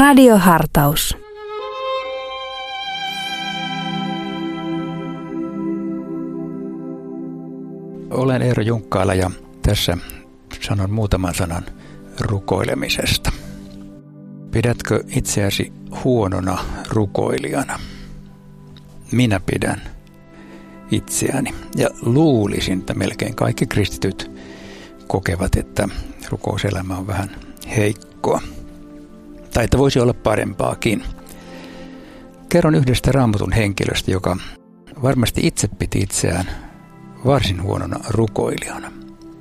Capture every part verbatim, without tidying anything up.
Radiohartaus. Olen Eero Junkkaala ja tässä sanon muutaman sanan rukoilemisesta. Pidätkö itseäsi huonona rukoilijana? Minä pidän itseäni ja luulisin, että melkein kaikki kristityt kokevat, että rukouselämä on vähän heikkoa. Tai että voisi olla parempaakin. Kerron yhdestä Raamatun henkilöstä, joka varmasti itse piti itseään varsin huonona rukoilijana.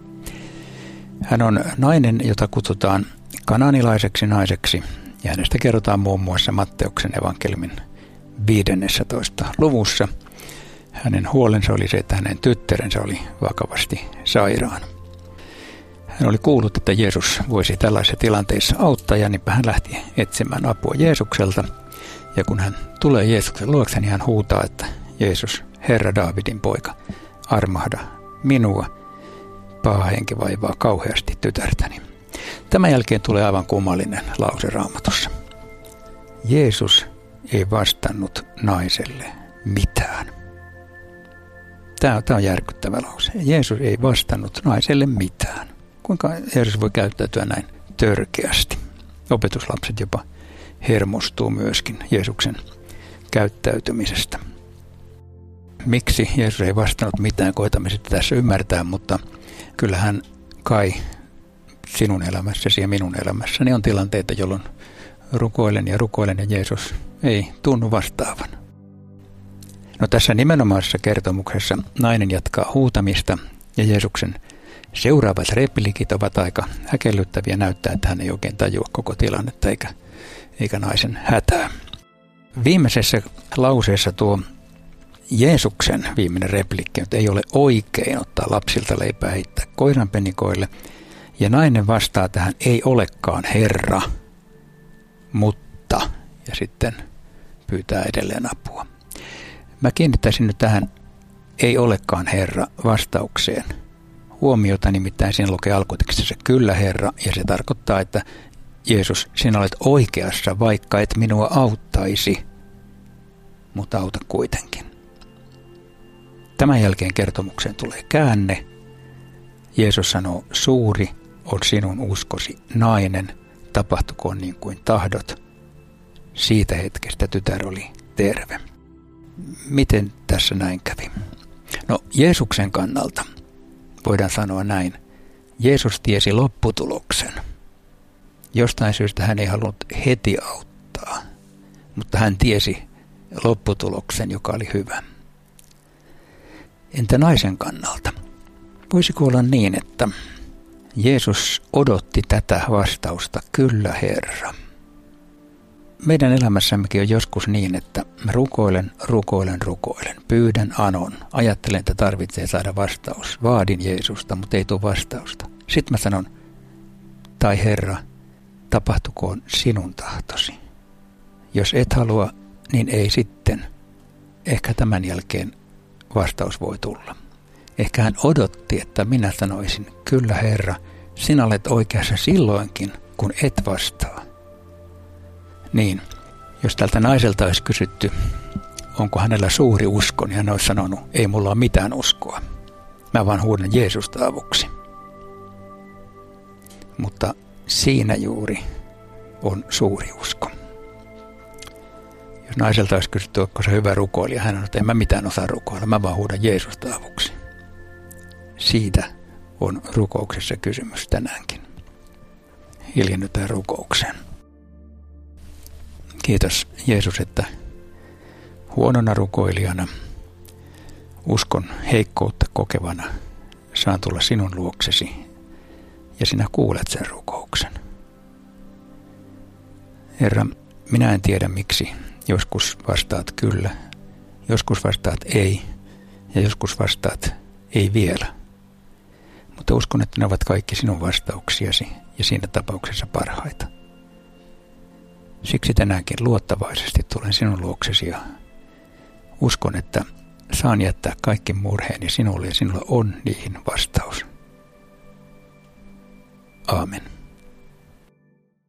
Hän on nainen, jota kutsutaan kananilaiseksi naiseksi, ja hänestä kerrotaan muun muassa Matteuksen evankeliumin viidennessätoista luvussa. Hänen huolensa oli se, että hänen tyttärensä oli vakavasti sairaan. Hän oli kuullut, että Jeesus voisi tällaisissa tilanteissa auttaa, ja niinpä hän lähti etsimään apua Jeesukselta. Ja kun hän tulee Jeesuksen luokse, niin hän huutaa, että Jeesus, Herra Daavidin poika, armahda minua, paha henki vaivaa kauheasti tytärtäni. Tämän jälkeen tulee aivan kummallinen lause Raamatussa. Jeesus ei vastannut naiselle mitään. Tämä, tämä on järkyttävä lause. Jeesus ei vastannut naiselle mitään. Kuinka Jeesus voi käyttäytyä näin törkeästi? Opetuslapset jopa hermostuu myöskin Jeesuksen käyttäytymisestä. Miksi Jeesus ei vastannut mitään, koetamme sitten tässä ymmärtää, mutta kyllähän kai sinun elämässäsi ja minun elämässäni on tilanteita, jolloin rukoilen ja rukoilen ja Jeesus ei tunnu vastaavan. No tässä nimenomaisessa kertomuksessa nainen jatkaa huutamista ja Jeesuksen seuraavat replikit ovat aika häkellyttäviä, näyttää, että hän ei oikein tajua koko tilannetta eikä, eikä naisen hätää. Viimeisessä lauseessa tuo Jeesuksen viimeinen replikki, että ei ole oikein ottaa lapsilta leipää heittää koiranpenikoille. Ja nainen vastaa tähän, ei olekaan Herra, mutta, ja sitten pyytää edelleen apua. Mä kiinnittäisin nyt tähän, ei olekaan Herra vastaukseen huomiota, nimittäin siinä lukee alkutekstissä kyllä Herra, ja se tarkoittaa, että Jeesus, sinä olet oikeassa, vaikka et minua auttaisi, mutta auta kuitenkin. Tämän jälkeen kertomukseen tulee käänne. Jeesus sanoo, suuri on sinun uskosi, nainen, tapahtukoon niin kuin tahdot. Siitä hetkestä tytär oli terve. Miten tässä näin kävi? No Jeesuksen kannalta voidaan sanoa näin. Jeesus tiesi lopputuloksen. Jostain syystä hän ei halunnut heti auttaa, mutta hän tiesi lopputuloksen, joka oli hyvä. Entä naisen kannalta? Voisiko olla niin, että Jeesus odotti tätä vastausta, kyllä Herra. Meidän elämässämmekin on joskus niin, että mä rukoilen, rukoilen, rukoilen, pyydän, anon, ajattelen, että tarvitsee saada vastaus, vaadin Jeesusta, mutta ei tule vastausta. Sitten mä sanon, tai Herra, tapahtukoon sinun tahtosi. Jos et halua, niin ei sitten. Ehkä tämän jälkeen vastaus voi tulla. Ehkä hän odotti, että minä sanoisin, kyllä Herra, sinä olet oikeassa silloinkin, kun et vastaa. Niin, jos tältä naiselta olisi kysytty, onko hänellä suuri usko, niin hän olisi sanonut, ei mulla ole mitään uskoa. Mä vaan huudan Jeesusta avuksi. Mutta siinä juuri on suuri usko. Jos naiselta olisi kysytty, onko se hyvä rukoilija, hän on, että en mä mitään osaa rukoilla, mä vaan huudan Jeesusta avuksi. Siitä on rukouksessa kysymys tänäänkin. Hiljennytään rukoukseen. Kiitos Jeesus, että huonona rukoilijana, uskon heikkoutta kokevana saan tulla sinun luoksesi ja sinä kuulet sen rukouksen. Herra, minä en tiedä miksi joskus vastaat kyllä, joskus vastaat ei ja joskus vastaat ei vielä. Mutta uskon, että ne ovat kaikki sinun vastauksiasi ja siinä tapauksessa parhaita. Siksi tänäänkin luottavaisesti tulen sinun luoksesi ja uskon, että saan jättää kaikki murheeni sinulle ja sinulla on niihin vastaus. Aamen.